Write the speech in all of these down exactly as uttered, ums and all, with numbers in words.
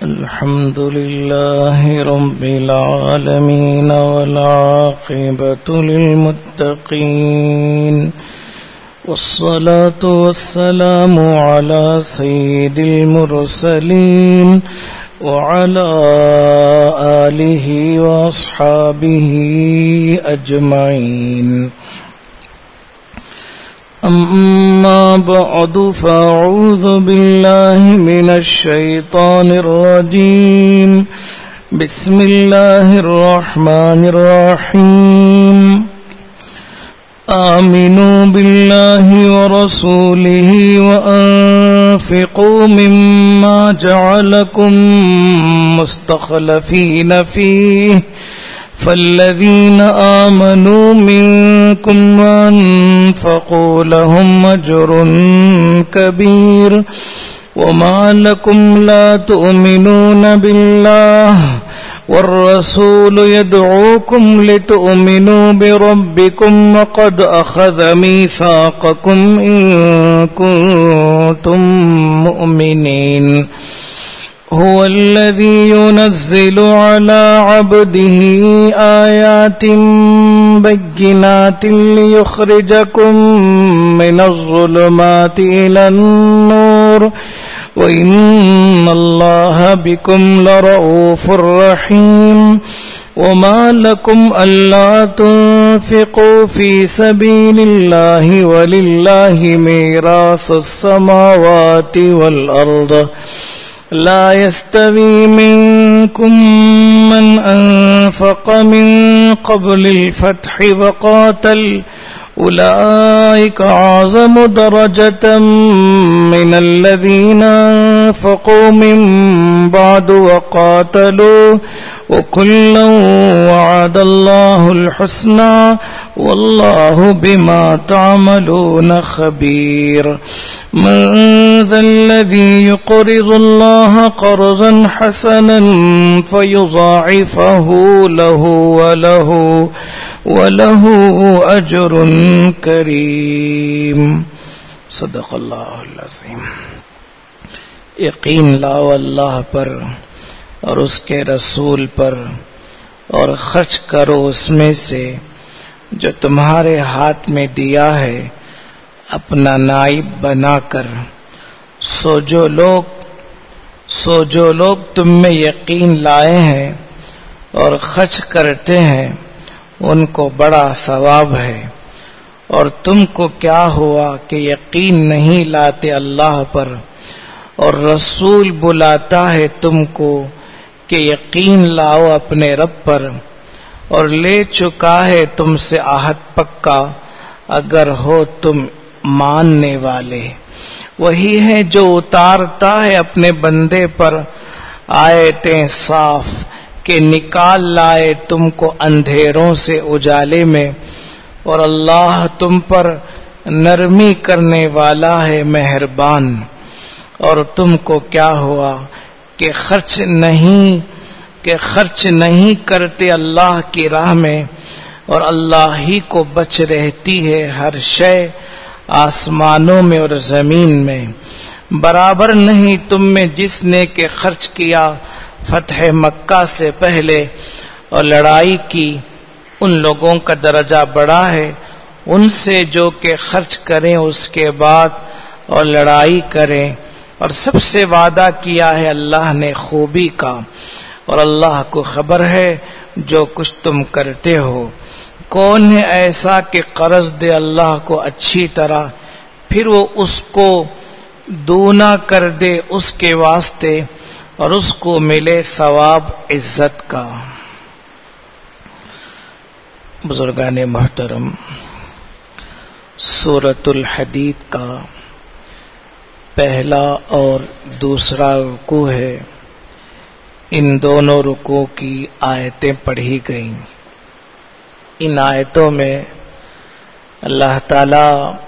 الحمد لله رب العالمين والعاقبة للمتقين والصلاة والسلام على سيد المرسلين وعلى آله وأصحابه أجمعين. أما بعد فأعوذ بالله من الشيطان الرجيم. بسم الله الرحمن الرحيم. آمنوا بالله ورسوله وأنفقوا مما جعلكم مستخلفين فيه فالذين آمنوا منكم وأنفقوا لهم أجر كبير وما لكم لا تؤمنون بالله والرسول يدعوكم لتؤمنوا بربكم وقد أخذ ميثاقكم إن كنتم مؤمنين. هو الذي ينزل على عبده آيات بينات ليخرجكم من الظلمات إلى النور وإن الله بكم لرؤوف رحيم. وما لكم ألا تنفقوا في سبيل الله ولله ميراث السماوات والأرض لا يستوي منكم من أنفق من قبل الفتح وقاتل أولئك أعظم درجة من الذين أنفقوا من بعد وقاتلوا وكلا وعد الله الحسنى والله بما تعملون خبير. من ذا الذي يقرض الله قرضا حسنا فيضاعفه له وله وله أجر کریم. صدق اللہ العظیم. یقین لاؤ اللہ پر اور اس کے رسول پر اور خرچ کرو اس میں سے جو تمہارے ہاتھ میں دیا ہے اپنا نائب بنا کر. سو جو لوگ سو جو لوگ تم میں یقین لائے ہیں اور خرچ کرتے ہیں ان کو بڑا ثواب ہے. اور تم کو کیا ہوا کہ یقین نہیں لاتے اللہ پر اور رسول بلاتا ہے تم کو کہ یقین لاؤ اپنے رب پر اور لے چکا ہے تم سے عہد پکا اگر ہو تم ماننے والے. وہی ہے جو اتارتا ہے اپنے بندے پر آیتیں صاف کہ نکال لائے تم کو اندھیروں سے اجالے میں اور اللہ تم پر نرمی کرنے والا ہے مہربان. اور تم کو کیا ہوا کہ خرچ نہیں کہ خرچ نہیں کرتے اللہ کی راہ میں اور اللہ ہی کو بچ رہتی ہے ہر شے آسمانوں میں اور زمین میں. برابر نہیں تم میں جس نے کہ خرچ کیا فتح مکہ سے پہلے اور لڑائی کی ان لوگوں کا درجہ بڑا ہے ان سے جو کہ خرچ کریں اس کے بعد اور لڑائی کریں. اور سب سے وعدہ کیا ہے اللہ نے خوبی کا اور اللہ کو خبر ہے جو کچھ تم کرتے ہو. کون ہے ایسا کہ قرض دے اللہ کو اچھی طرح پھر وہ اس کو دونا کر دے اس کے واسطے اور اس کو ملے ثواب عزت کا. بزرگان محترم، سورۃ الحدید کا پہلا اور دوسرا رکوع ہے. ان دونوں رکوع کی آیتیں پڑھی گئیں. ان آیتوں میں اللہ تعالی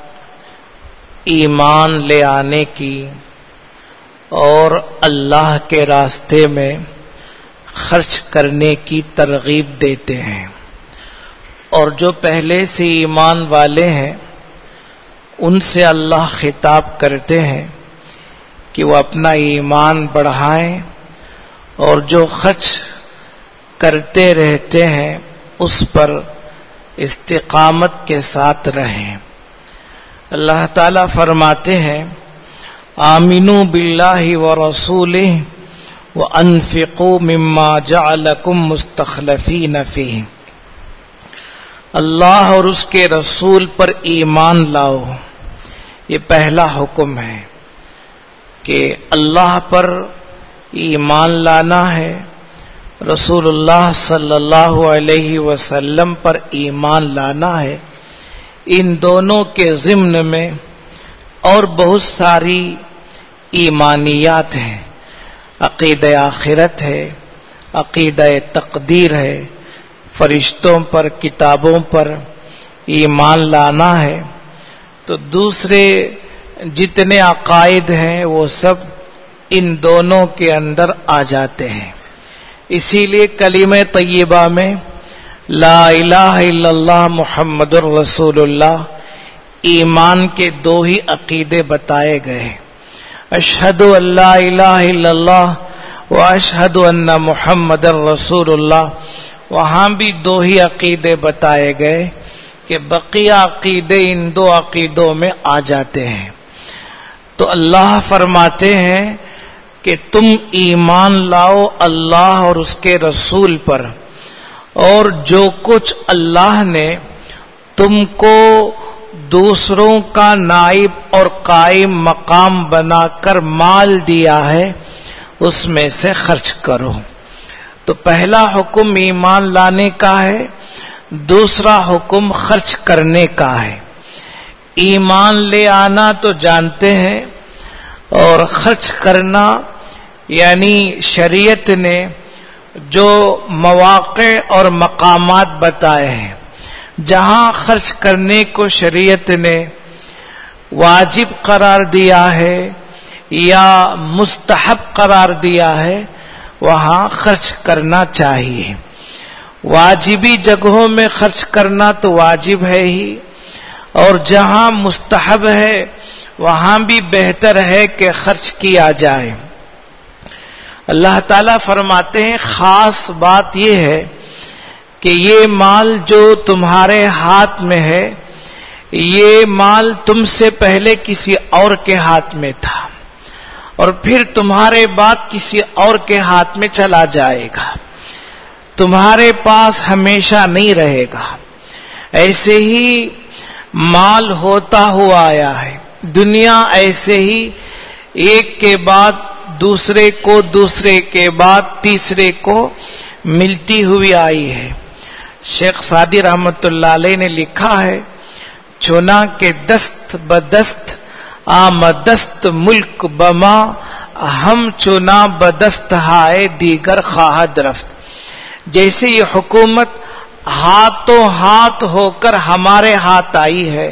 ایمان لے آنے کی اور اللہ کے راستے میں خرچ کرنے کی ترغیب دیتے ہیں. اور جو پہلے سے ایمان والے ہیں ان سے اللہ خطاب کرتے ہیں کہ وہ اپنا ایمان بڑھائیں اور جو خرچ کرتے رہتے ہیں اس پر استقامت کے ساتھ رہیں۔ اللہ تعالیٰ فرماتے ہیں آمنوا باللہ ورسولہ وانفقوا مما جعلکم مستخلفین فیہ، اللہ اور اس کے رسول پر ایمان لاؤ۔ یہ پہلا حکم ہے کہ اللہ پر ایمان لانا ہے، رسول اللہ صلی اللہ علیہ وسلم پر ایمان لانا ہے۔ ان دونوں کے ضمن میں اور بہت ساری ایمانیات ہیں، عقیدہ آخرت ہے، عقیدہ تقدیر ہے، فرشتوں پر، کتابوں پر ایمان لانا ہے۔ تو دوسرے جتنے عقائد ہیں وہ سب ان دونوں کے اندر آ جاتے ہیں۔ اسی لیے کلمہ طیبہ میں لا الہ الا اللہ محمد الرسول اللہ ایمان کے دو ہی عقیدے بتائے گئے، اشہد ان لا الہ الا اللہ و اشہد ان محمد الرسول اللہ، وہاں بھی دو ہی عقیدے بتائے گئے کہ بقیہ عقیدے ان دو عقیدوں میں آ جاتے ہیں۔ تو اللہ فرماتے ہیں کہ تم ایمان لاؤ اللہ اور اس کے رسول پر، اور جو کچھ اللہ نے تم کو دوسروں کا نائب اور قائم مقام بنا کر مال دیا ہے اس میں سے خرچ کرو۔ تو پہلا حکم ایمان لانے کا ہے، دوسرا حکم خرچ کرنے کا ہے۔ ایمان لے آنا تو جانتے ہیں، اور خرچ کرنا یعنی شریعت نے جو مواقع اور مقامات بتائے ہیں جہاں خرچ کرنے کو شریعت نے واجب قرار دیا ہے یا مستحب قرار دیا ہے وہاں خرچ کرنا چاہیے۔ واجبی جگہوں میں خرچ کرنا تو واجب ہے ہی، اور جہاں مستحب ہے وہاں بھی بہتر ہے کہ خرچ کیا جائے۔ اللہ تعالیٰ فرماتے ہیں خاص بات یہ ہے کہ یہ مال جو تمہارے ہاتھ میں ہے یہ مال تم سے پہلے کسی اور کے ہاتھ میں تھا، اور پھر تمہارے بعد کسی اور کے ہاتھ میں چلا جائے گا، تمہارے پاس ہمیشہ نہیں رہے گا۔ ایسے ہی مال ہوتا ہوا آیا ہے، دنیا ایسے ہی ایک کے بعد دوسرے کو، دوسرے کے بعد تیسرے کو ملتی ہوئی آئی ہے۔ شیخ سعدی رحمت اللہ علیہ نے لکھا ہے چنا کے دست بدست آمدست ملک بما، ہم چنا بدست ہائے دیگر خواہد رفت۔ جیسے یہ حکومت ہاتھوں ہاتھ ہو کر ہمارے ہاتھ آئی ہے،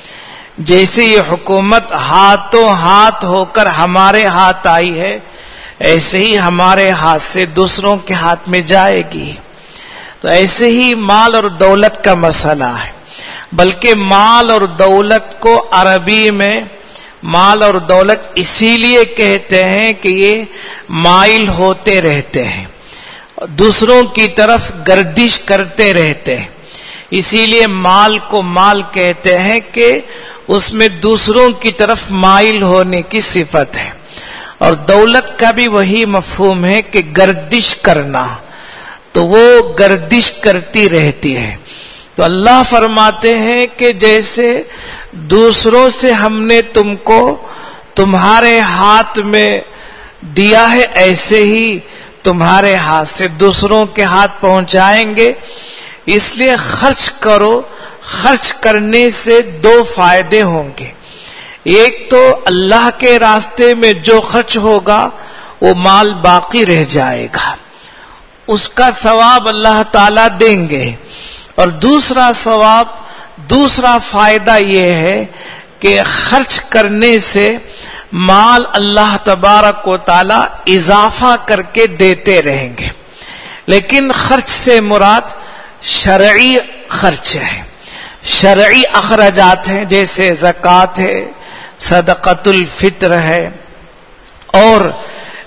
جیسے یہ حکومت ہاتھوں ہاتھ ہو کر ہمارے ہاتھ آئی ہے، ایسے ہی ہمارے ہاتھ سے دوسروں کے ہاتھ میں جائے گی۔ تو ایسے ہی مال اور دولت کا مسئلہ ہے، بلکہ مال اور دولت کو عربی میں مال اور دولت اسی لیے کہتے ہیں کہ یہ مائل ہوتے رہتے ہیں، دوسروں کی طرف گردش کرتے رہتے ہیں، اسی لیے مال کو مال کہتے ہیں کہ اس میں دوسروں کی طرف مائل ہونے کی صفت ہے۔ اور دولت کا بھی وہی مفہوم ہے کہ گردش کرنا، تو وہ گردش کرتی رہتی ہے۔ تو اللہ فرماتے ہیں کہ جیسے دوسروں سے ہم نے تم کو تمہارے ہاتھ میں دیا ہے، ایسے ہی تمہارے ہاتھ سے دوسروں کے ہاتھ پہنچائیں گے۔ اس لیے خرچ کرو، خرچ کرنے سے دو فائدے ہوں گے۔ ایک تو اللہ کے راستے میں جو خرچ ہوگا وہ مال باقی رہ جائے گا، اس کا ثواب اللہ تعالیٰ دیں گے۔ اور دوسرا ثواب، دوسرا فائدہ یہ ہے کہ خرچ کرنے سے مال اللہ تبارک و تعالیٰ اضافہ کر کے دیتے رہیں گے۔ لیکن خرچ سے مراد شرعی خرچ ہے، شرعی اخراجات ہیں، جیسے زکوٰۃ ہے، صدقۃ الفطر ہے، اور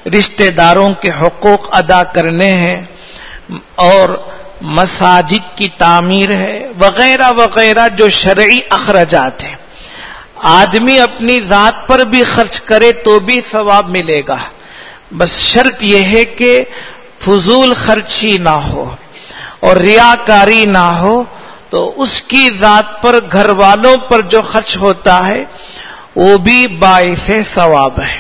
رشتہ داروں کے حقوق ادا کرنے ہیں اور مساجد کی تعمیر ہے وغیرہ وغیرہ جو شرعی اخراجات ہیں. آدمی اپنی ذات پر بھی خرچ کرے تو بھی ثواب ملے گا، بس شرط یہ ہے کہ فضول خرچی نہ ہو اور ریاکاری نہ ہو. تو اس کی ذات پر، گھر والوں پر جو خرچ ہوتا ہے وہ بھی باعث ثواب ہے.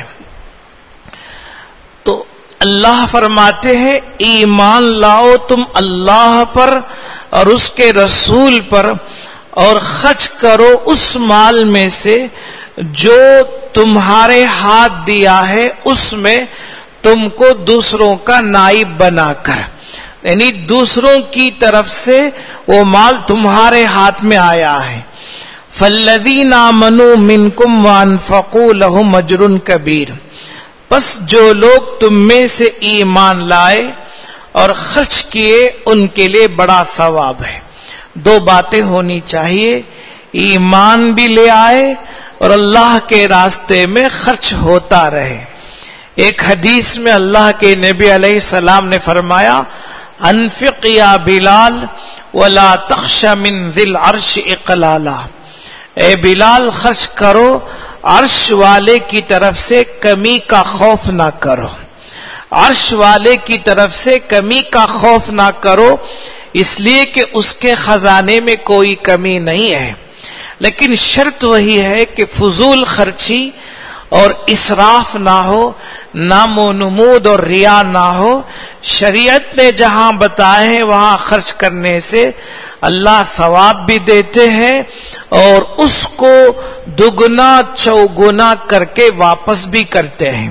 تو اللہ فرماتے ہیں ایمان لاؤ تم اللہ پر اور اس کے رسول پر اور خرچ کرو اس مال میں سے جو تمہارے ہاتھ دیا ہے، اس میں تم کو دوسروں کا نائب بنا کر، یعنی دوسروں کی طرف سے وہ مال تمہارے ہاتھ میں آیا ہے. فالذین آمنوا منکم وانفقوا لهم اجر کبیر، بس جو لوگ تم میں سے ایمان لائے اور خرچ کیے ان کے لیے بڑا ثواب ہے. دو باتیں ہونی چاہیے، ایمان بھی لے آئے اور اللہ کے راستے میں خرچ ہوتا رہے. ایک حدیث میں اللہ کے نبی علیہ السلام نے فرمایا انفق یا بلال ولا تخش من ذی العرش اقلالا، اے بلال خرچ کرو، عرش والے کی طرف سے کمی کا خوف نہ کرو، عرش والے کی طرف سے کمی کا خوف نہ کرو، اس لیے کہ اس کے خزانے میں کوئی کمی نہیں ہے. لیکن شرط وہی ہے کہ فضول خرچی اور اسراف نہ ہو، نام و نمود اور ریا نہ ہو. شریعت نے جہاں بتائے ہیں وہاں خرچ کرنے سے اللہ ثواب بھی دیتے ہیں اور اس کو دگنا چوگنا کر کے واپس بھی کرتے ہیں.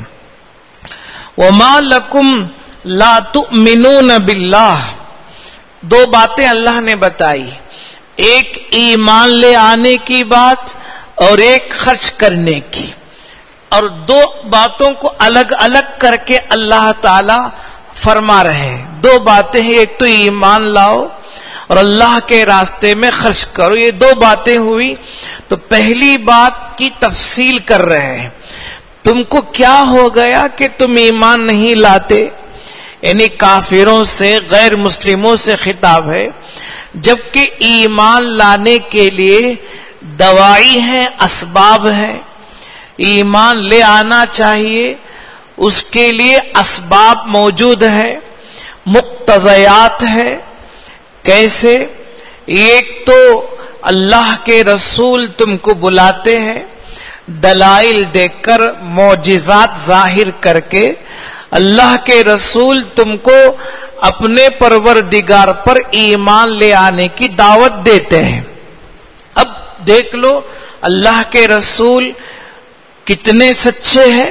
وَمَا لَكُمْ لَا تُؤْمِنُونَ بِاللَّهِ، دو باتیں اللہ نے بتائی، ایک ایمان لے آنے کی بات اور ایک خرچ کرنے کی. اور دو باتوں کو الگ الگ کر کے اللہ تعالی فرما رہے ہیں. دو باتیں ہیں، ایک تو ایمان لاؤ اور اللہ کے راستے میں خرچ کرو. یہ دو باتیں ہوئی. تو پہلی بات کی تفصیل کر رہے ہیں، تم کو کیا ہو گیا کہ تم ایمان نہیں لاتے؟ یعنی کافروں سے، غیر مسلموں سے خطاب ہے، جبکہ ایمان لانے کے لیے دوائی ہے، اسباب ہے. ایمان لے آنا چاہیے، اس کے لیے اسباب موجود ہیں، مقتضیات ہے. کیسے؟ ایک تو اللہ کے رسول تم کو بلاتے ہیں، دلائل دیکھ کر، معجزات ظاہر کر کے اللہ کے رسول تم کو اپنے پروردگار پر ایمان لے آنے کی دعوت دیتے ہیں. اب دیکھ لو اللہ کے رسول کتنے سچے ہیں،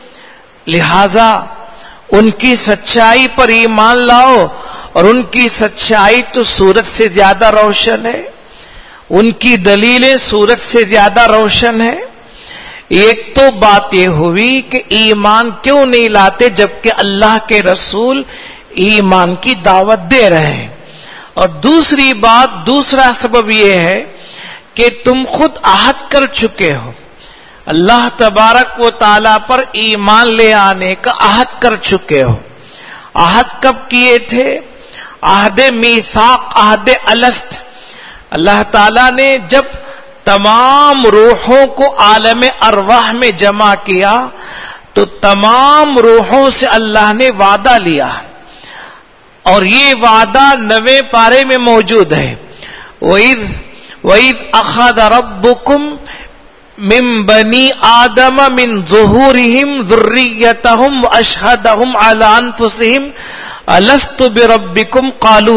لہذا ان کی سچائی پر ایمان لاؤ. اور ان کی سچائی تو سورج سے زیادہ روشن ہے، ان کی دلیلیں سورج سے زیادہ روشن ہے. ایک تو بات یہ ہوئی کہ ایمان کیوں نہیں لاتے جبکہ اللہ کے رسول ایمان کی دعوت دے رہے ہیں. اور دوسری بات، دوسرا سبب یہ ہے کہ تم خود عہد کر چکے ہو، اللہ تبارک و تعالی پر ایمان لے آنے کا عہد کر چکے ہو. عہد کب کیے تھے؟ عہد میثاق، عہد الست. اللہ تعالی نے جب تمام روحوں کو عالم ارواح میں جمع کیا تو تمام روحوں سے اللہ نے وعدہ لیا، اور یہ وعدہ نویں پارے میں موجود ہے. وَإِذْ وَإِذْ أَخَذَ رَبُّكُمْ مِنْ بَنِي آدَمَ مِنْ ظُهُورِهِمْ ذُرِّيَّتَهُمْ وَأَشْهَدَهُمْ عَلَىٰ أَنفُسِهِمْ أَلَسْتُ بِرَبِّكُمْ قَالُوا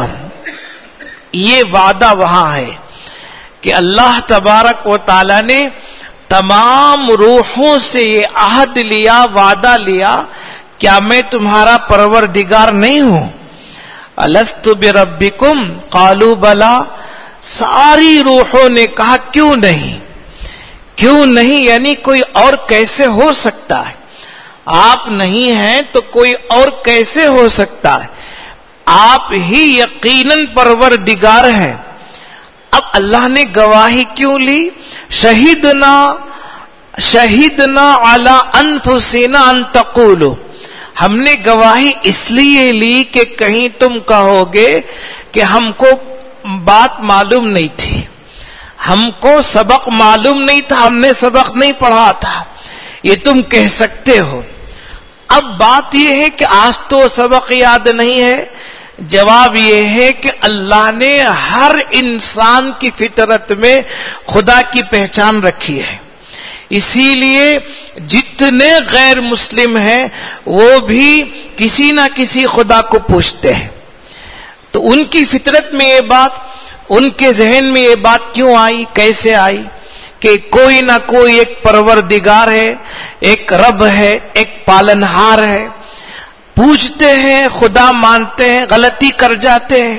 بَلَىٰ. یہ وعدہ وہاں ہے کہ اللہ تبارک و تعالی نے تمام روحوں سے یہ عہد لیا، وعدہ لیا، کیا میں تمہارا پروردگار نہیں ہوں؟ الست بربکم قالوا بلا. ساری روحوں نے کہا کیوں نہیں، کیوں نہیں، یعنی کوئی اور کیسے ہو سکتا ہے؟ آپ نہیں ہیں تو کوئی اور کیسے ہو سکتا ہے؟ آپ ہی یقیناً پروردگار ہیں. اب اللہ نے گواہی کیوں لی؟ شہدنا شہدنا علی انفسنا ان تقولوا، ہم نے گواہی اس لیے لی کہ کہیں تم کہو گے کہ ہم کو بات معلوم نہیں تھی، ہم کو سبق معلوم نہیں تھا، ہم نے سبق نہیں پڑھا تھا، یہ تم کہہ سکتے ہو۔ اب بات یہ ہے کہ آج تو سبق یاد نہیں ہے۔ جواب یہ ہے کہ اللہ نے ہر انسان کی فطرت میں خدا کی پہچان رکھی ہے، اسی لیے جتنے غیر مسلم ہیں وہ بھی کسی نہ کسی خدا کو پوچھتے ہیں۔ تو ان کی فطرت میں یہ بات، ان کے ذہن میں یہ بات کیوں آئی، کیسے آئی کہ کوئی نہ کوئی ایک پروردگار ہے، ایک رب ہے، ایک پالنہار ہے۔ پوچھتے ہیں، خدا مانتے ہیں، غلطی کر جاتے ہیں۔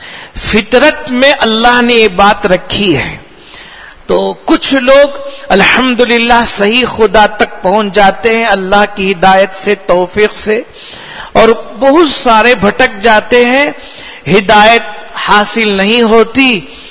فطرت میں اللہ نے یہ بات رکھی ہے۔ تو کچھ لوگ الحمدللہ صحیح خدا تک پہنچ جاتے ہیں اللہ کی ہدایت سے، توفیق سے، اور بہت سارے بھٹک جاتے ہیں، ہدایت حاصل نہیں ہوتی،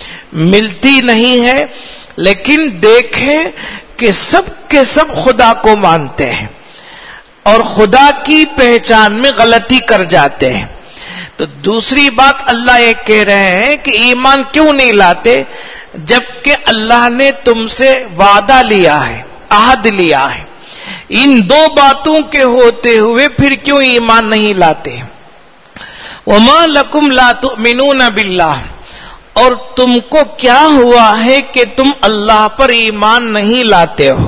ملتی نہیں ہے۔ لیکن دیکھیں کہ سب کے سب خدا کو مانتے ہیں اور خدا کی پہچان میں غلطی کر جاتے ہیں۔ تو دوسری بات اللہ یہ کہہ رہے ہیں کہ ایمان کیوں نہیں لاتے جبکہ اللہ نے تم سے وعدہ لیا ہے، عہد لیا ہے۔ ان دو باتوں کے ہوتے ہوئے پھر کیوں ایمان نہیں لاتے؟ وَمَا لَكُمْ لَا تُؤْمِنُونَ بِاللَّهِ، اور تم کو کیا ہوا ہے کہ تم اللہ پر ایمان نہیں لاتے ہو،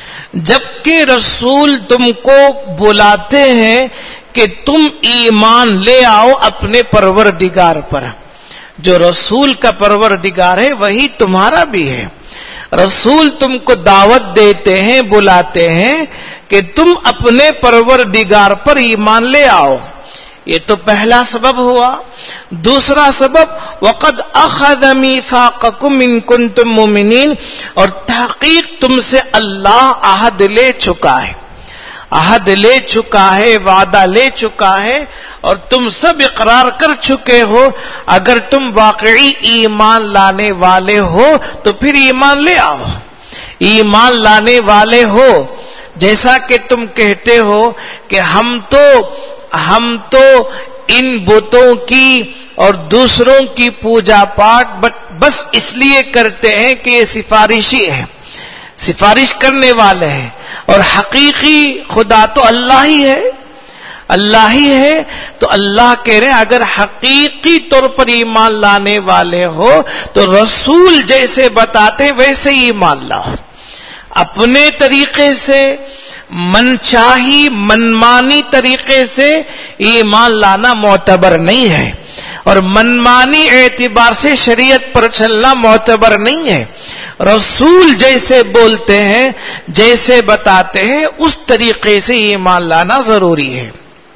جبکہ رسول تم کو بلاتے ہیں کہ تم ایمان لے آؤ اپنے پروردگار پر۔ جو رسول کا پروردگار ہے وہی تمہارا بھی ہے۔ رسول تم کو دعوت دیتے ہیں، بلاتے ہیں کہ تم اپنے پروردگار پر ایمان لے آؤ۔ یہ تو پہلا سبب ہوا۔ دوسرا سبب وَقَدْ أَخَذَ مِيثَاقَكُمْ إِن كُنتُم مُؤْمِنِينَ، اور تحقیق تم سے اللہ عہد لے چکا ہے، عہد لے چکا ہے، وعدہ لے چکا ہے، اور تم سب اقرار کر چکے ہو اگر تم واقعی ایمان لانے والے ہو تو پھر ایمان لے آؤ۔ ایمان لانے والے ہو، جیسا کہ تم کہتے ہو کہ ہم تو ہم تو ان بتوں کی اور دوسروں کی پوجا پاٹ بس اس لیے کرتے ہیں کہ یہ سفارشی ہے، سفارش کرنے والے ہیں، اور حقیقی خدا تو اللہ ہی ہے، اللہ ہی ہے۔ تو اللہ کہہ رہے ہیں اگر حقیقی طور پر ایمان لانے والے ہو تو رسول جیسے بتاتے ہیں ویسے ہی ایمان لاؤ۔ اپنے طریقے سے، من چاہی منمانی طریقے سے ایمان لانا معتبر نہیں ہے، اور منمانی اعتبار سے شریعت پر چلنا معتبر نہیں ہے۔ رسول جیسے بولتے ہیں، جیسے بتاتے ہیں، اس طریقے سے ایمان لانا ضروری ہے۔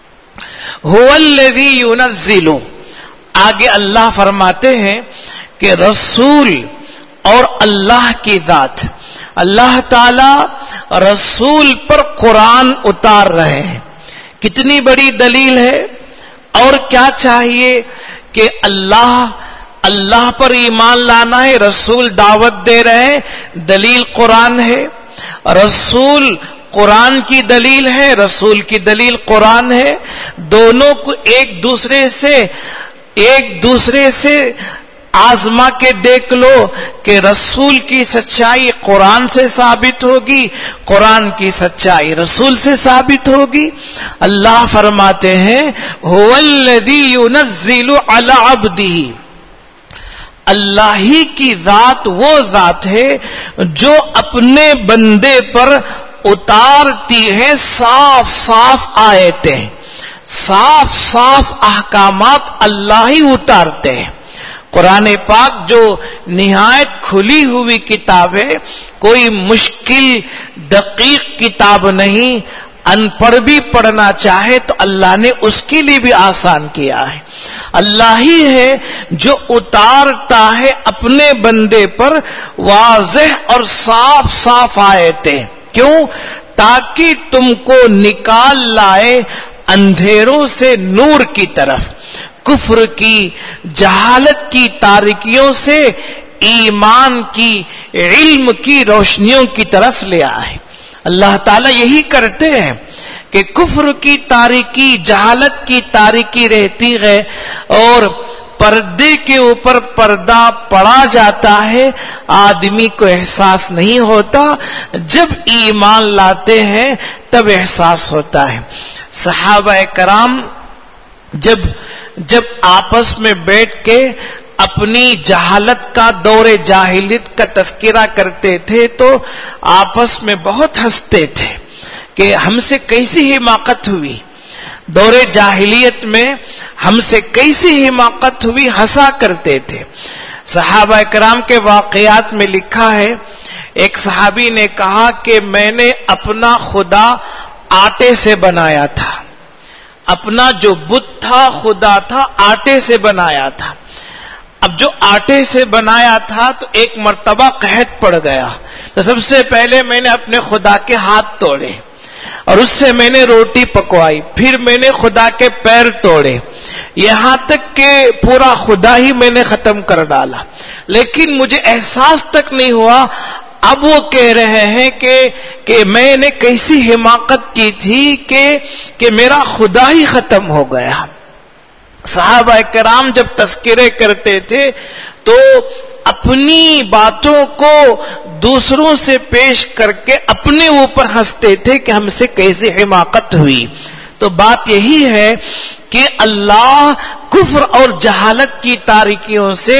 هو الذی ينزل، آگے اللہ فرماتے ہیں کہ رسول اور اللہ کی ذات، اللہ تعالی رسول پر قرآن اتار رہے ہیں۔ کتنی بڑی دلیل ہے، اور کیا چاہیے کہ اللہ اللہ پر ایمان لانا ہے، رسول دعوت دے رہے ہیں، دلیل قرآن ہے، رسول قرآن کی دلیل ہے، رسول کی دلیل قرآن ہے، دونوں کو ایک دوسرے سے ایک دوسرے سے آزما کے دیکھ لو کہ رسول کی سچائی قرآن سے ثابت ہوگی، قرآن کی سچائی رسول سے ثابت ہوگی۔ اللہ فرماتے ہیں هو الذی ينزل علی عبدہ، اللہ ہی کی ذات وہ ذات ہے جو اپنے بندے پر اتارتی ہے صاف صاف آیتیں، صاف صاف احکامات اللہ ہی اتارتے ہیں۔ قرآن پاک جو نہایت کھلی ہوئی کتاب ہے، کوئی مشکل دقیق کتاب نہیں، ان پڑھ بھی پڑھنا چاہے تو اللہ نے اس کے لیے بھی آسان کیا ہے۔ اللہ ہی ہے جو اتارتا ہے اپنے بندے پر واضح اور صاف صاف آیتیں، کیوں؟ تاکہ تم کو نکال لائے اندھیروں سے نور کی طرف، کفر کی، جہالت کی تاریکیوں سے ایمان کی، علم کی روشنیوں کی طرف لے آئے۔ اللہ تعالیٰ یہی کرتے ہیں کہ کفر کی تاریکی، جہالت کی تاریکی رہتی ہے اور پردے کے اوپر پردہ پڑا جاتا ہے، آدمی کو احساس نہیں ہوتا، جب ایمان لاتے ہیں تب احساس ہوتا ہے۔ صحابہ کرام جب جب آپس میں بیٹھ کے اپنی جہالت کا، دور جاہلیت کا تذکرہ کرتے تھے تو آپس میں بہت ہنستے تھے کہ ہم سے کیسی حماقت ہوئی، دور جاہلیت میں ہم سے کیسی حماقت ہوئی، ہنسا کرتے تھے۔ صحابہ کرام کے واقعات میں لکھا ہے، ایک صحابی نے کہا کہ میں نے اپنا خدا آٹے سے بنایا تھا، اپنا جو بت تھا، خدا تھا، آٹے سے بنایا تھا۔ اب جو آٹے سے بنایا تھا تو ایک مرتبہ قحط پڑ گیا تو سب سے پہلے میں نے اپنے خدا کے ہاتھ توڑے اور اس سے میں نے روٹی پکوائی، پھر میں نے خدا کے پیر توڑے، یہاں تک کہ پورا خدا ہی میں نے ختم کر ڈالا، لیکن مجھے احساس تک نہیں ہوا۔ اب وہ کہہ رہے ہیں کہ کہ میں نے کیسی حماقت کی تھی کہ کہ میرا خدا ہی ختم ہو گیا۔ صحابہ کرام جب تذکرے کرتے تھے تو اپنی باتوں کو دوسروں سے پیش کر کے اپنے اوپر ہنستے تھے کہ ہم سے کیسی حماقت ہوئی۔ تو بات یہی ہے کہ اللہ کفر اور جہالت کی تاریکیوں سے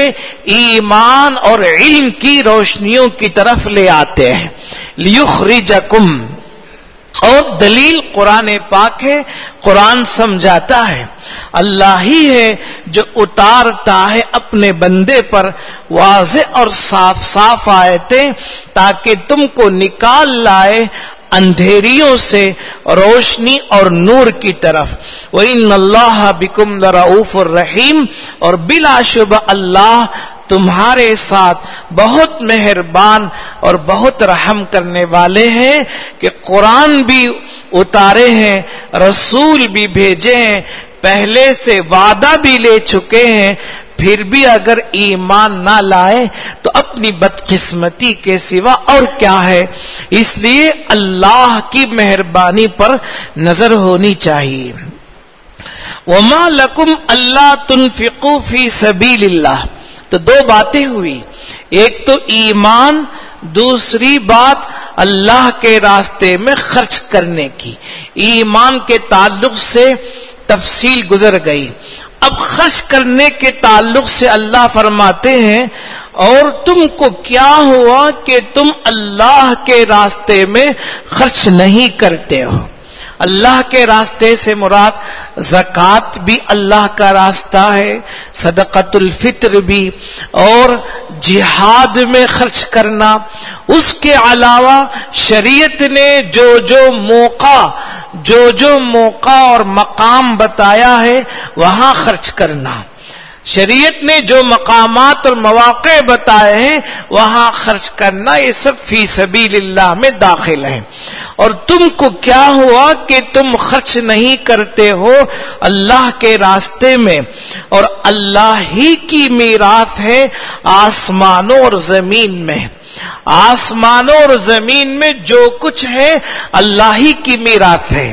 ایمان اور علم کی روشنیوں کی طرف لے آتے ہیں۔ لیخرجکم، اور دلیل قرآن پاک ہے، قرآن سمجھاتا ہے، اللہ ہی ہے جو اتارتا ہے اپنے بندے پر واضح اور صاف صاف آیتیں تاکہ تم کو نکال لائے اندھیریوں سے روشنی اور نور کی طرف۔ وَإِنَّ اللَّهَ بِكُمْ لَرَؤُوفٌ الرَّحِيمٌ، اور بلا شبہ اللہ تمہارے ساتھ بہت مہربان اور بہت رحم کرنے والے ہیں کہ قرآن بھی اتارے ہیں، رسول بھی بھیجے ہیں، پہلے سے وعدہ بھی لے چکے ہیں، پھر بھی اگر ایمان نہ لائے تو اپنی بدقسمتی کے سوا اور کیا ہے۔ اس لیے اللہ کی مہربانی پر نظر ہونی چاہیے۔ وَمَا لَكُمْ أَلَّا تُنْفِقُوا فِي سَبِيلِ اللَّهِ، تو دو باتیں ہوئی، ایک تو ایمان، دوسری بات اللہ کے راستے میں خرچ کرنے کی۔ ایمان کے تعلق سے تفصیل گزر گئی، اب خرچ کرنے کے تعلق سے اللہ فرماتے ہیں اور تم کو کیا ہوا کہ تم اللہ کے راستے میں خرچ نہیں کرتے ہو۔ اللہ کے راستے سے مراد زکوٰۃ بھی اللہ کا راستہ ہے، صدقۃ الفطر بھی، اور جہاد میں خرچ کرنا۔ اس کے علاوہ شریعت نے جو جو موقع جو جو موقع اور مقام بتایا ہے وہاں خرچ کرنا، شریعت نے جو مقامات اور مواقع بتائے ہیں وہاں خرچ کرنا، یہ سب فی سبیل اللہ میں داخل ہیں۔ اور تم کو کیا ہوا کہ تم خرچ نہیں کرتے ہو اللہ کے راستے میں، اور اللہ ہی کی میراث ہے آسمانوں اور زمین میں۔ آسمانوں اور زمین میں جو کچھ ہے اللہ ہی کی میراث ہے،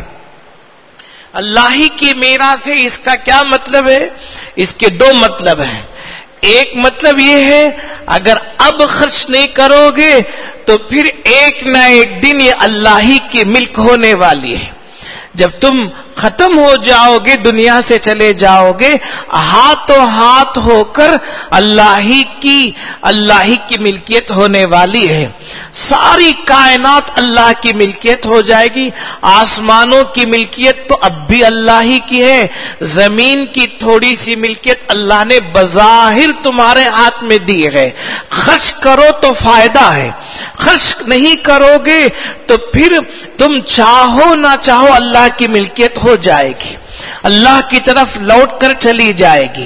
اللہ ہی کی میراث ہے۔ اس کا کیا مطلب ہے؟ اس کے دو مطلب ہیں۔ ایک مطلب یہ ہے اگر اب خرچ نہیں کرو گے تو پھر ایک نہ ایک دن یہ اللہ ہی کی ملک ہونے والی ہے۔ جب تم ختم ہو جاؤ گے، دنیا سے چلے جاؤ گے، ہاتھوں ہاتھ ہو کر اللہ ہی کی اللہ ہی کی ملکیت ہونے والی ہے۔ ساری کائنات اللہ کی ملکیت ہو جائے گی۔ آسمانوں کی ملکیت تو اب بھی اللہ ہی کی ہے، زمین کی تھوڑی سی ملکیت اللہ نے بظاہر تمہارے ہاتھ میں دی ہے۔ خرچ کرو تو فائدہ ہے، خرچ نہیں کرو گے تو پھر تم چاہو نہ چاہو اللہ کی ملکیت ہو جائے گی، اللہ کی طرف لوٹ کر چلی جائے گی۔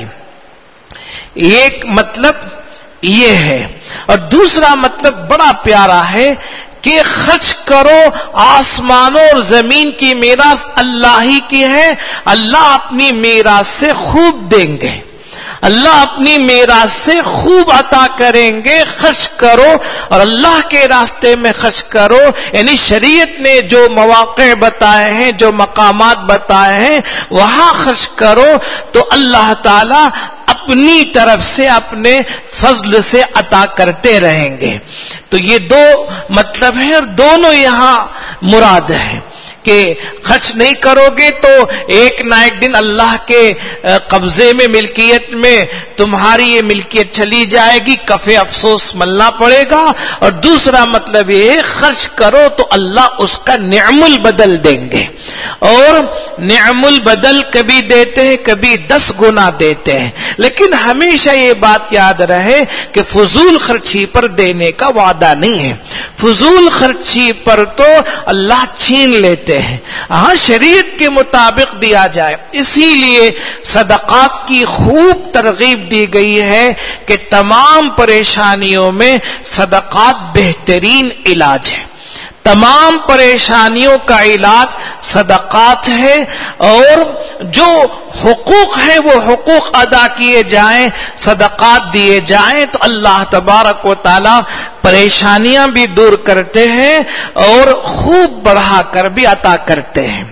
ایک مطلب یہ ہے، اور دوسرا مطلب بڑا پیارا ہے کہ خرچ کرو، آسمانوں اور زمین کی میراث اللہ ہی کی ہے، اللہ اپنی میراث سے خوب دیں گے، اللہ اپنی میراث سے خوب عطا کریں گے، خرچ کرو اور اللہ کے راستے میں خرچ کرو. یعنی شریعت نے جو مواقع بتائے ہیں، جو مقامات بتائے ہیں، وہاں خرچ کرو تو اللہ تعالی اپنی طرف سے اپنے فضل سے عطا کرتے رہیں گے. تو یہ دو مطلب ہیں اور دونوں یہاں مراد ہیں کہ خرچ نہیں کرو گے تو ایک نہ ایک دن اللہ کے قبضے میں، ملکیت میں تمہاری یہ ملکیت چلی جائے گی، کفے افسوس ملنا پڑے گا. اور دوسرا مطلب یہ ہے خرچ کرو تو اللہ اس کا نعم البدل دیں گے، اور نعم البدل کبھی دیتے ہیں کبھی دس گنا دیتے ہیں. لیکن ہمیشہ یہ بات یاد رہے کہ فضول خرچی پر دینے کا وعدہ نہیں ہے. فضول خرچی پر تو اللہ چھین لیتے ہیں. ہاں شریعت کے مطابق دیا جائے. اسی لیے صدقات کی خوب ترغیب دی گئی ہے کہ تمام پریشانیوں میں صدقات بہترین علاج ہے. تمام پریشانیوں کا علاج صدقات ہے، اور جو حقوق ہیں وہ حقوق ادا کیے جائیں، صدقات دیے جائیں تو اللہ تبارک و تعالی پریشانیاں بھی دور کرتے ہیں اور خوب بڑھا کر بھی عطا کرتے ہیں.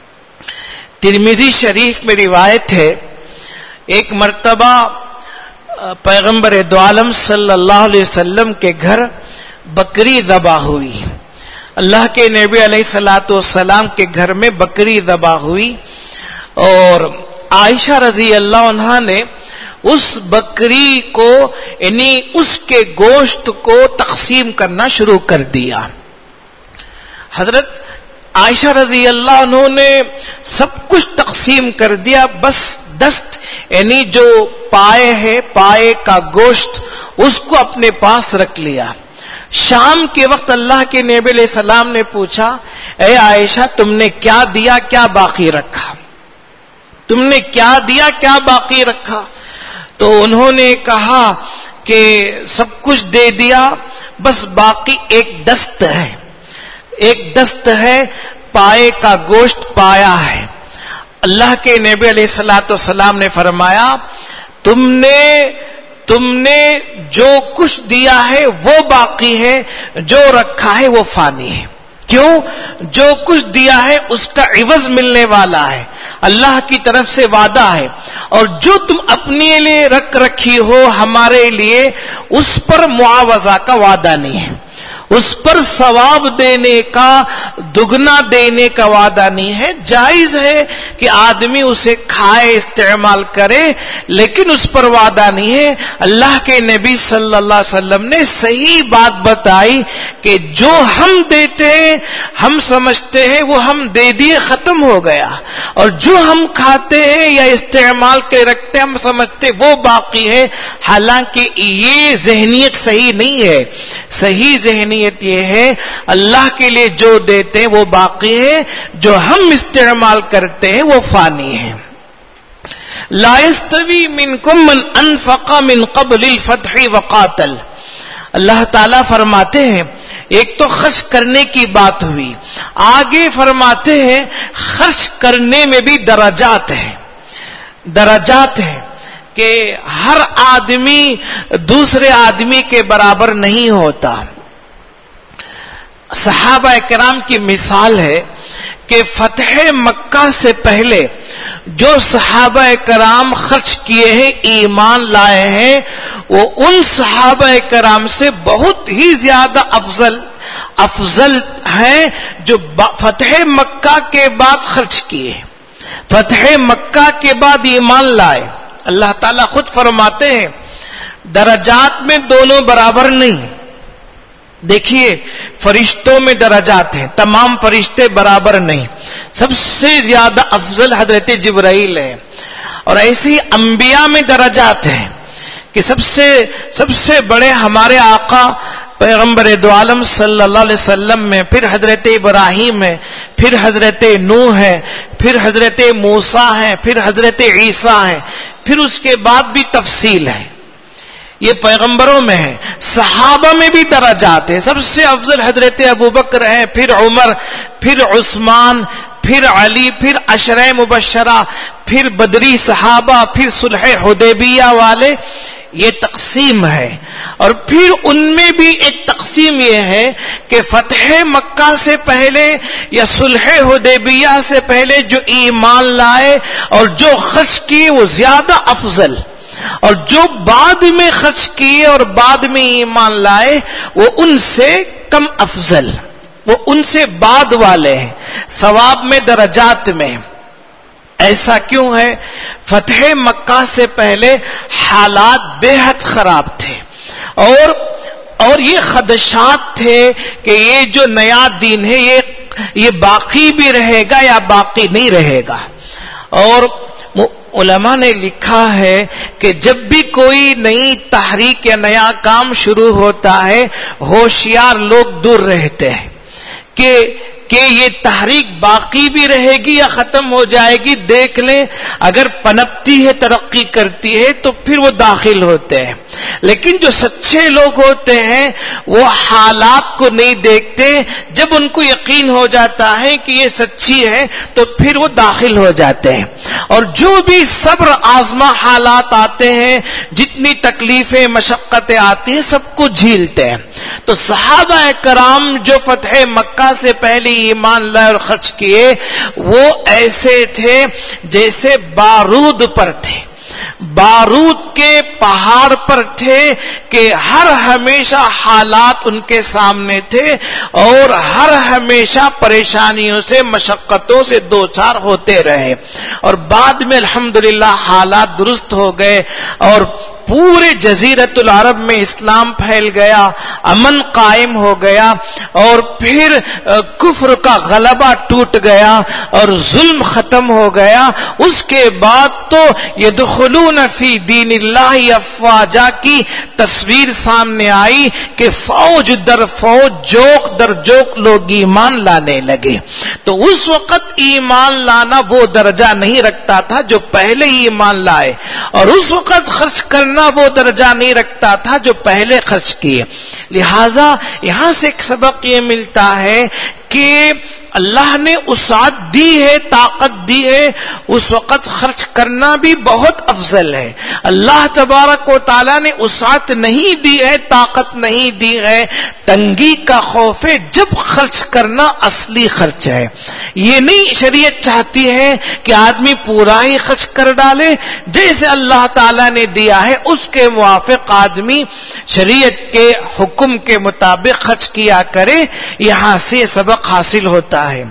ترمذی شریف میں روایت ہے، ایک مرتبہ پیغمبر دو عالم صلی اللہ علیہ وسلم کے گھر بکری ذبح ہوئی. اللہ کے نبی علیہ الصلوۃ والسلام کے گھر میں بکری ذبح ہوئی، اور عائشہ رضی اللہ عنہا نے اس بکری کو یعنی اس کے گوشت کو تقسیم کرنا شروع کر دیا. حضرت عائشہ رضی اللہ عنہ نے سب کچھ تقسیم کر دیا، بس دست یعنی جو پائے ہے، پائے کا گوشت، اس کو اپنے پاس رکھ لیا. شام کے وقت اللہ کے نبی علیہ السلام نے پوچھا، اے عائشہ تم نے کیا دیا، کیا باقی رکھا؟ تم نے کیا دیا، کیا باقی رکھا؟ تو انہوں نے کہا کہ سب کچھ دے دیا، بس باقی ایک دست ہے، ایک دست ہے، پائے کا گوشت پایا ہے. اللہ کے نبی علیہ الصلوۃ والسلام نے فرمایا، تم نے تم نے جو کچھ دیا ہے وہ باقی ہے، جو رکھا ہے وہ فانی ہے. کیوں؟ جو کچھ دیا ہے اس کا عوض ملنے والا ہے، اللہ کی طرف سے وعدہ ہے، اور جو تم اپنے لیے رکھ رکھی ہو ہمارے لیے، اس پر معاوضہ کا وعدہ نہیں ہے، اس پر ثواب دینے کا، دگنا دینے کا وعدہ نہیں ہے. جائز ہے کہ آدمی اسے کھائے، استعمال کرے، لیکن اس پر وعدہ نہیں ہے. اللہ کے نبی صلی اللہ علیہ وسلم نے صحیح بات بتائی کہ جو ہم دیتے ہیں، ہم سمجھتے ہیں وہ ہم دے دیے ختم ہو گیا، اور جو ہم کھاتے ہیں یا استعمال کے رکھتے ہیں ہم سمجھتے وہ باقی ہے. حالانکہ یہ ذہنیت صحیح نہیں ہے. صحیح ذہنیت یہ ہے اللہ کے لیے جو دیتے ہیں وہ باقی ہے، جو ہم استعمال کرتے ہیں وہ فانی ہے. لا يستوي منكم من انفق من قبل الفتح وقاتل. اللہ تعالیٰ فرماتے ہیں، ایک تو خرچ کرنے کی بات ہوئی، آگے فرماتے ہیں خرچ کرنے میں بھی درجات ہیں. درجات ہیں کہ ہر آدمی دوسرے آدمی کے برابر نہیں ہوتا. صحابہ کرام کی مثال ہے کہ فتح مکہ سے پہلے جو صحابہ کرام خرچ کیے ہیں، ایمان لائے ہیں، وہ ان صحابہ کرام سے بہت ہی زیادہ افضل افضل ہیں جو فتح مکہ کے بعد خرچ کیے، فتح مکہ کے بعد ایمان لائے. اللہ تعالیٰ خود فرماتے ہیں درجات میں دونوں برابر نہیں. دیکھیے فرشتوں میں درجات ہیں، تمام فرشتے برابر نہیں. سب سے زیادہ افضل حضرت جبرائیل ہے، اور ایسی انبیاء میں درجات ہیں کہ سب سے سب سے بڑے ہمارے آقا پیغمبر دو عالم صلی اللہ علیہ وسلم میں، پھر حضرت ابراہیم ہے، پھر حضرت نوح ہے، پھر حضرت موسیٰ ہے، پھر حضرت عیسیٰ ہے، پھر اس کے بعد بھی تفصیل ہے. یہ پیغمبروں میں ہے. صحابہ میں بھی درجات ہیں. سب سے افضل حضرت ابوبکر ہیں، پھر عمر، پھر عثمان، پھر علی، پھر عشرہ مبشرہ، پھر بدری صحابہ، پھر صلح حدیبیہ والے، یہ تقسیم ہے. اور پھر ان میں بھی ایک تقسیم یہ ہے کہ فتح مکہ سے پہلے یا صلح حدیبیہ سے پہلے جو ایمان لائے اور جو خرچ کیے وہ زیادہ افضل، اور جو بعد میں خرچ کیے اور بعد میں ایمان لائے وہ ان سے کم افضل، وہ ان سے بعد والے ہیں ثواب میں، درجات میں. ایسا کیوں ہے؟ فتح مکہ سے پہلے حالات بے حد خراب تھے، اور اور یہ خدشات تھے کہ یہ جو نیا دین ہے یہ یہ باقی بھی رہے گا یا باقی نہیں رہے گا. اور علماء نے لکھا ہے کہ جب بھی کوئی نئی تحریک یا نیا کام شروع ہوتا ہے ہوشیار لوگ دور رہتے ہیں کہ کہ یہ تحریک باقی بھی رہے گی یا ختم ہو جائے گی. دیکھ لیں اگر پنپتی ہے، ترقی کرتی ہے تو پھر وہ داخل ہوتے ہیں. لیکن جو سچے لوگ ہوتے ہیں وہ حالات کو نہیں دیکھتے، جب ان کو یقین ہو جاتا ہے کہ یہ سچی ہے تو پھر وہ داخل ہو جاتے ہیں. اور جو بھی صبر آزما حالات آتے ہیں، جتنی تکلیفیں مشقتیں آتی ہیں، سب کو جھیلتے ہیں. تو صحابہ کرام جو فتح مکہ سے پہلے ایمان لائے اور خرچ کیے وہ ایسے تھے جیسے بارود پر تھے، بارود کے پہاڑ پر تھے کہ ہر ہمیشہ حالات ان کے سامنے تھے اور ہر ہمیشہ پریشانیوں سے، مشقتوں سے دوچار ہوتے رہے. اور بعد میں الحمدللہ حالات درست ہو گئے اور پورے جزیرت العرب میں اسلام پھیل گیا، امن قائم ہو گیا، اور پھر کفر کا غلبہ ٹوٹ گیا اور ظلم ختم ہو گیا. اس کے بعد تو یدخلون فی دین اللہ افواجا کی تصویر سامنے آئی کہ فوج در فوج، جوک در جوک لوگ ایمان لانے لگے. تو اس وقت ایمان لانا وہ درجہ نہیں رکھتا تھا جو پہلے ایمان لائے، اور اس وقت خرچ کرنا وہ درجہ نہیں رکھتا تھا جو پہلے خرچ کیے. لہذا یہاں سے ایک سبق یہ ملتا ہے کہ اللہ نے وسعت دی ہے، طاقت دی ہے، اس وقت خرچ کرنا بھی بہت افضل ہے. اللہ تبارک و تعالیٰ نے وسعت نہیں دی ہے، طاقت نہیں دی ہے، تنگی کا خوف ہے، جب خرچ کرنا اصلی خرچ ہے. یہ نہیں شریعت چاہتی ہے کہ آدمی پورا ہی خرچ کر ڈالے، جیسے اللہ تعالیٰ نے دیا ہے اس کے موافق آدمی شریعت کے حکم کے مطابق خرچ کیا کرے. یہاں سے سبق حاصل ہوتا ہے.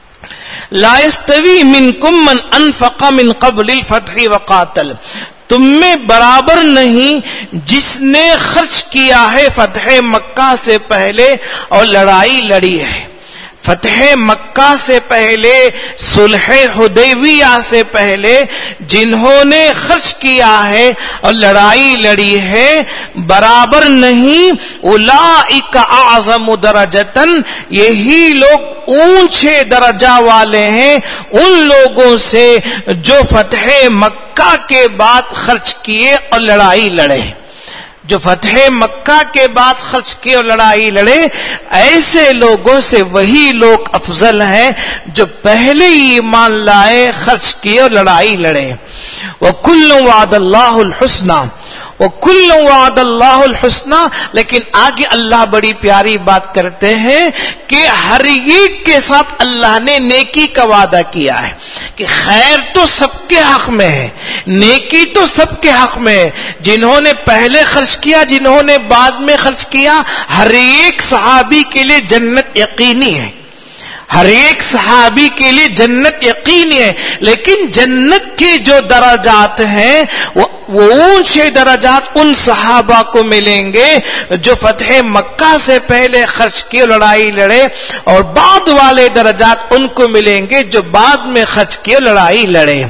لا يستوي منكم من انفق من قبل الفتح وقاتل، تم میں برابر نہیں جس نے خرچ کیا ہے فتح مکہ سے پہلے اور لڑائی لڑی ہے. فتح مکہ سے پہلے، صلح حدیبیہ سے پہلے جنہوں نے خرچ کیا ہے اور لڑائی لڑی ہے، برابر نہیں. اولئک اعظم درجۃ، یہی لوگ اونچے درجہ والے ہیں ان لوگوں سے جو فتح مکہ کے بعد خرچ کیے اور لڑائی لڑے. جو فتح مکہ کے بعد خرچ کیے اور لڑائی لڑے، ایسے لوگوں سے وہی لوگ افضل ہیں جو پہلے ایمان لائے، خرچ کیے اور لڑائی لڑے. وَكُلٌّ وَعَدَ اللَّهُ الْحُسْنَى، وَكُلٌّ وَعَدَ اللَّهُ الْحُسْنَى. لیکن آگے اللہ بڑی پیاری بات کرتے ہیں کہ ہر ایک کے ساتھ اللہ نے نیکی کا وعدہ کیا ہے کہ خیر تو سب کے حق میں ہے، نیکی تو سب کے حق میں ہے. جنہوں نے پہلے خرچ کیا، جنہوں نے بعد میں خرچ کیا، ہر ایک صحابی کے لیے جنت یقینی ہے، ہر ایک صحابی کے لیے جنت یقینی ہے. لیکن جنت کے جو درجات ہیں وہ وہ اونچے درجات ان صحابہ کو ملیں گے جو فتح مکہ سے پہلے خرچ کی لڑائی لڑے، اور بعد والے درجات ان کو ملیں گے جو بعد میں خرچ کی لڑائی لڑے.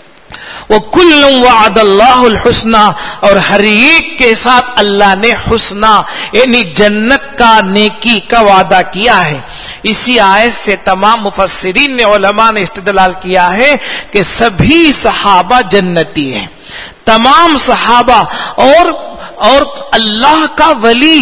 وَكُلٌّ وَعَدَ اللَّهُ الْحُسْنَى، اور ہر ایک کے ساتھ اللہ نے حسنہ یعنی جنت کا، نیکی کا وعدہ کیا ہے. اسی آیت سے تمام مفسرین نے، علماء نے استدلال کیا ہے کہ سبھی صحابہ جنتی ہیں، تمام صحابہ. اور اور اللہ کا ولی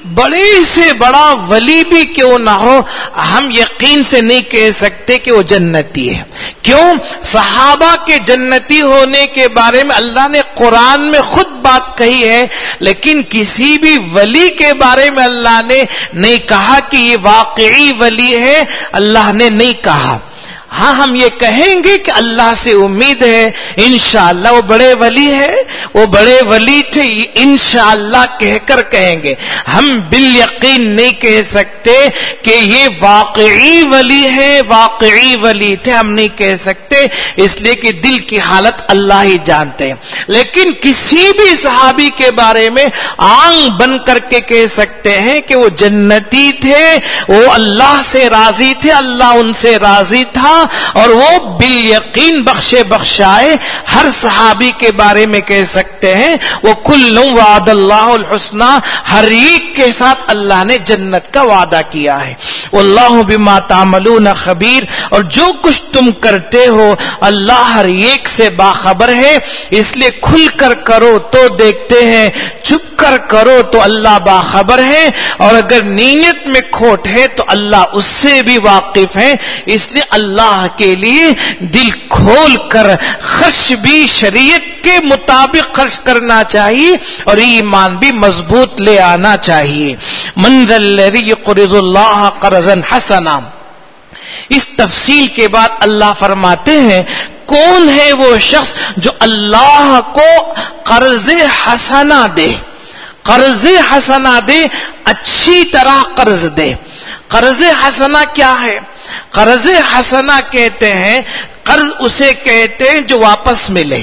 بڑے سے بڑا ولی بھی کیوں نہ ہو ہم یقین سے نہیں کہہ سکتے کہ وہ جنتی ہے. کیوں؟ صحابہ کے جنتی ہونے کے بارے میں اللہ نے قرآن میں خود بات کہی ہے، لیکن کسی بھی ولی کے بارے میں اللہ نے نہیں کہا کہ یہ واقعی ولی ہے، اللہ نے نہیں کہا. ہاں ہم یہ کہیں گے کہ اللہ سے امید ہے انشاءاللہ وہ بڑے ولی ہے، وہ بڑے ولی تھے، انشاءاللہ کہہ کر کہیں گے. ہم بالیقین نہیں کہہ سکتے کہ یہ واقعی ولی ہے، واقعی ولی تھے، ہم نہیں کہہ سکتے، اس لیے کہ دل کی حالت اللہ ہی جانتے ہیں. لیکن کسی بھی صحابی کے بارے میں آنکھ بن کر کے کہہ سکتے ہیں کہ وہ جنتی تھے، وہ اللہ سے راضی تھے، اللہ ان سے راضی تھا، اور وہ بالیقین بخشے بخشائے. ہر صحابی کے بارے میں کہہ سکتے ہیں وہ کل وعد اللہ الحسنى، ہر ایک کے ساتھ اللہ نے جنت کا وعدہ کیا ہے. واللہ بما تعملون خبیر، اور جو کچھ تم کرتے ہو اللہ ہر ایک سے باخبر ہے. اس لیے کھل کر کرو تو دیکھتے ہیں، چھپ کر کرو تو اللہ باخبر ہے، اور اگر نیت میں کھوٹ ہے تو اللہ اس سے بھی واقف ہے. اس لیے اللہ کے لیے دل کھول کر خرچ بھی شریعت کے مطابق خرچ کرنا چاہیے، اور ایمان بھی مضبوط لے آنا چاہیے. من ذا الذی یقرض اللہ قرضا حسنا. اس تفصیل کے بعد اللہ فرماتے ہیں کون ہے وہ شخص جو اللہ کو قرض حسنا دے. قرض حسنا دے، اچھی طرح قرض دے. قرض حسنا کیا ہے؟ قرض حسنا کہتے ہیں، قرض اسے کہتے ہیں جو واپس ملے.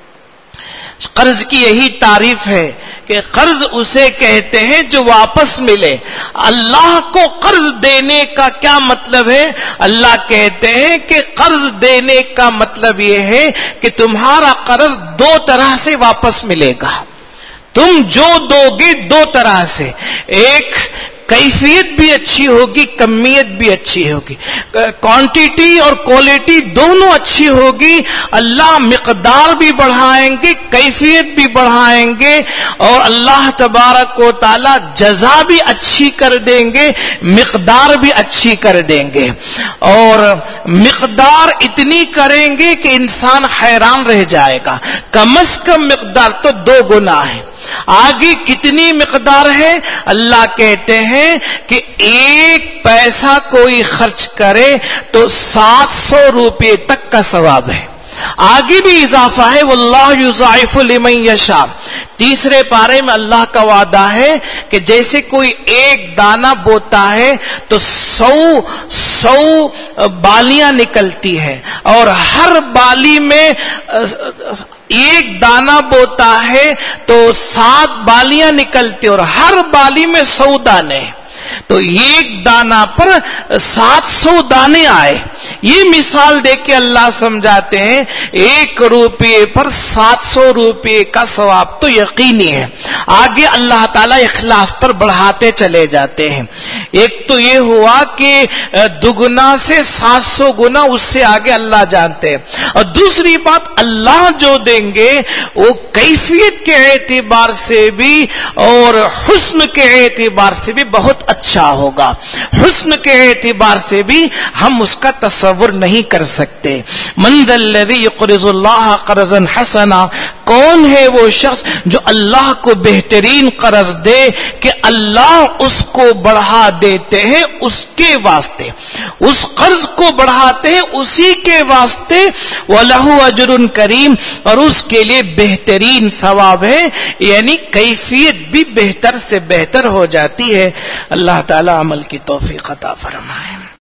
قرض کی یہی تعریف ہے کہ قرض اسے کہتے ہیں جو واپس ملے. اللہ کو قرض دینے کا کیا مطلب ہے؟ اللہ کہتے ہیں کہ قرض دینے کا مطلب یہ ہے کہ تمہارا قرض دو طرح سے واپس ملے گا. تم جو دو گے دو طرح سے، ایک کیفیت بھی اچھی ہوگی، کمیت بھی اچھی ہوگی، کوانٹیٹی اور کوالٹی دونوں اچھی ہوگی. اللہ مقدار بھی بڑھائیں گے، کیفیت بھی بڑھائیں گے، اور اللہ تبارک و تعالی جزا بھی اچھی کر دیں گے، مقدار بھی اچھی کر دیں گے. اور مقدار اتنی کریں گے کہ انسان حیران رہ جائے گا. کم از کم مقدار تو دو گنا ہے. آگے کتنی مقدار ہے؟ اللہ کہتے ہیں کہ ایک پیسہ کوئی خرچ کرے تو سات سو روپے تک کا ثواب ہے. آگے بھی اضافہ ہے، واللہ یضاعف لمن یشاء. تیسرے پارے میں اللہ کا وعدہ ہے کہ جیسے کوئی ایک دانہ بوتا ہے تو سو سو بالیاں نکلتی ہیں، اور ہر بالی میں ایک دانہ بوتا ہے تو سات بالیاں نکلتی، اور ہر بالی میں سو دانے، تو ایک دانہ پر سات سو دانے آئے. یہ مثال دے کے اللہ سمجھاتے ہیں ایک روپے پر سات سو روپے کا ثواب تو یقینی ہے. آگے اللہ تعالیٰ اخلاص پر بڑھاتے چلے جاتے ہیں. ایک تو یہ ہوا کہ دگنا سے سات سو گنا، اس سے آگے اللہ جانتے ہیں. اور دوسری بات، اللہ جو دیں گے وہ کیفیت کے اعتبار سے بھی اور حسن کے اعتبار سے بھی بہت اچھا ہوگا. حسن کے اعتبار سے بھی ہم اس کا تصور نہیں کر سکتے. من ذا الذی یقرض اللہ قرضا حسنا. کون ہے وہ شخص جو اللہ کو بہترین قرض دے کہ اللہ اس کو بڑھا دیتے ہیں اس کے واسطے، اس قرض کو بڑھاتے ہیں اسی کے واسطے. وَلَهُ أَجْرٌ کریم، اور اس کے لیے بہترین ثواب ہے، یعنی کیفیت بھی بہتر سے بہتر ہو جاتی ہے. اللہ تعالی عمل کی توفیق عطا فرمائے.